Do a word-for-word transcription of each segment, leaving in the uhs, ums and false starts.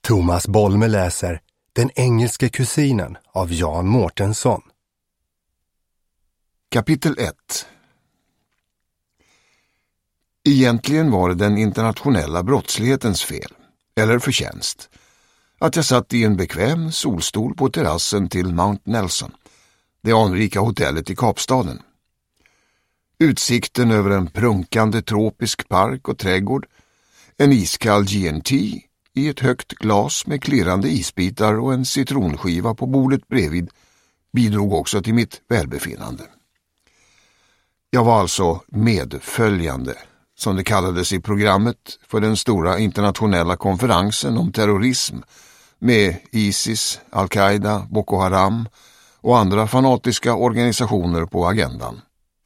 Thomas Bolme läser Den engelska kusinen av Jan Mårtensson. Kapitel ett. Egentligen var det den internationella brottslighetens fel, eller förtjänst, att jag satt i en bekväm solstol på terrassen till Mount Nelson, det anrika hotellet i Kapstaden. Utsikten över en prunkande tropisk park och trädgård, en iskall G and T i ett högt glas med klirrande isbitar och en citronskiva på bordet bredvid bidrog också till mitt välbefinnande. Jag var alltså medföljande, som det kallades i programmet, för den stora internationella konferensen om terrorism med ISIS, Al-Qaida, Boko Haram och andra fanatiska organisationer på agendan.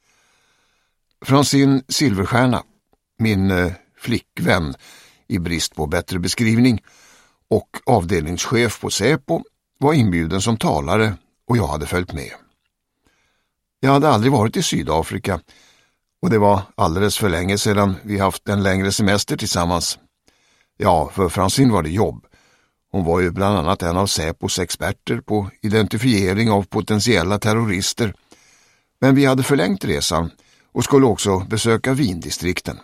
Francine Silverstjärna, min eh, flickvän i brist på bättre beskrivning, och avdelningschef på Säpo var inbjuden som talare och jag hade följt med. Jag hade aldrig varit i Sydafrika och det var alldeles för länge sedan vi haft en längre semester tillsammans. Ja, för Francine var det jobb. Hon var ju bland annat en av Säpos experter på identifiering av potentiella terrorister. Men vi hade förlängt resan och skulle också besöka vindistrikten.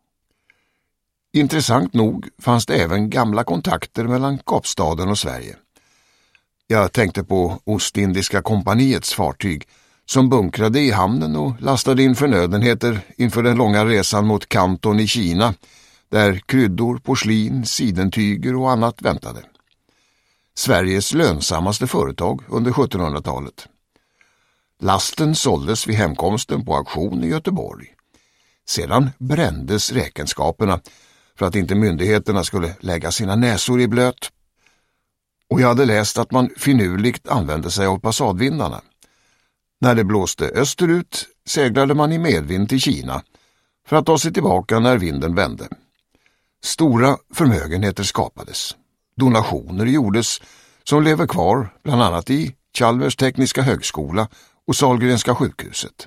Intressant nog fanns det även gamla kontakter mellan Kapstaden och Sverige. Jag tänkte på Ostindiska kompaniets fartyg som bunkrade i hamnen och lastade in förnödenheter inför den långa resan mot Kanton i Kina, där kryddor, porslin, sidentyger och annat väntade. Sveriges lönsammaste företag under sjuttonhundratalet. Lasten såldes vid hemkomsten på auktion i Göteborg. Sedan brändes räkenskaperna för att inte myndigheterna skulle lägga sina näsor i blöt. Och jag hade läst att man finurligt använde sig av passadvindarna. När det blåste österut seglade man i medvind till Kina för att ta sig tillbaka när vinden vände. Stora förmögenheter skapades. Donationer gjordes som lever kvar bland annat i Chalmers tekniska högskola och Sahlgrenska sjukhuset.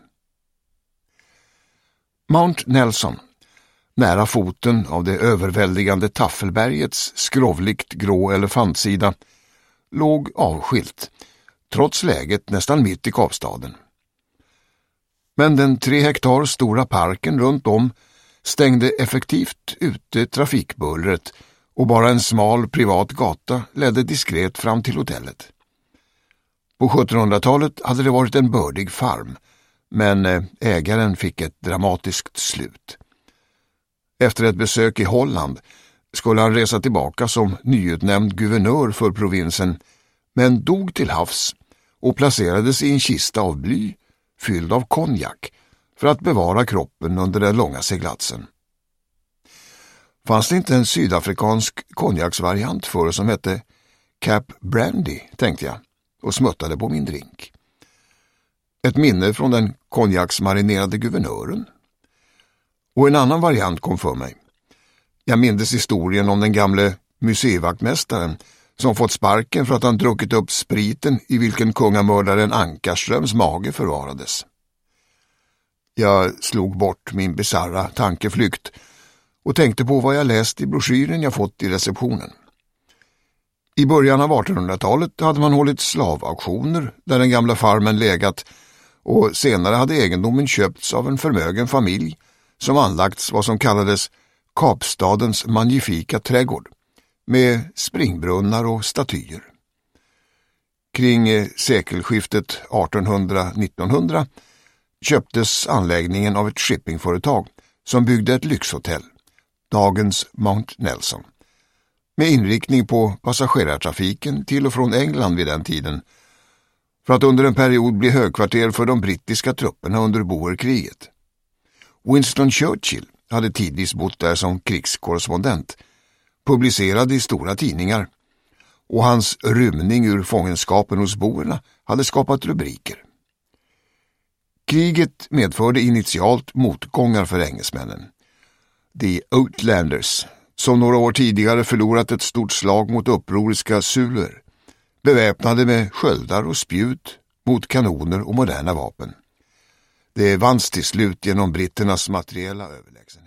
Mount Nelson, nära foten av det överväldigande Taffelbergets skrovligt grå elefantsida, låg avskilt, trots läget nästan mitt i Kapstaden. Men den tre hektar stora parken runt om stängde effektivt ute trafikbullret och bara en smal privat gata ledde diskret fram till hotellet. På sjuttonhundratalet hade det varit en bördig farm, men ägaren fick ett dramatiskt slut. Efter ett besök i Holland skulle han resa tillbaka som nyutnämnd guvernör för provinsen, men dog till havs och placerades i en kista av bly fylld av konjak för att bevara kroppen under den långa seglatsen. Fanns det inte en sydafrikansk konjaksvariant för som hette Cap Brandy, tänkte jag, och smuttade på min drink. Ett minne från den konjaksmarinerade guvernören. Och en annan variant kom för mig. Jag mindes historien om den gamle museivaktmästaren som fått sparken för att han druckit upp spriten i vilken kungamördaren Ankarströms mage förvarades. Jag slog bort min bizarra tankeflykt och tänkte på vad jag läst i broschyren jag fått i receptionen. I början av artonhundratalet hade man hållit slavauktioner där den gamla farmen legat, och senare hade egendomen köpts av en förmögen familj som anlagts vad som kallades Kapstadens magnifika trädgård med springbrunnar och statyer. Kring sekelskiftet artonhundra till nittonhundra köptes anläggningen av ett shippingföretag som byggde ett lyxhotell, dagens Mount Nelson, med inriktning på passagerartrafiken till och från England vid den tiden, för att under en period bli högkvarter för de brittiska trupperna under Boerkriget. Winston Churchill hade tidvis bott där som krigskorrespondent, publicerad i stora tidningar, och hans rymning ur fångenskapen hos boerna hade skapat rubriker. Kriget medförde initialt motgångar för engelsmännen. The Outlanders, som några år tidigare förlorat ett stort slag mot upproriska Zuluer, beväpnade med sköldar och spjut mot kanoner och moderna vapen. Det vanns till slut genom britternas materiella överlägsenhet.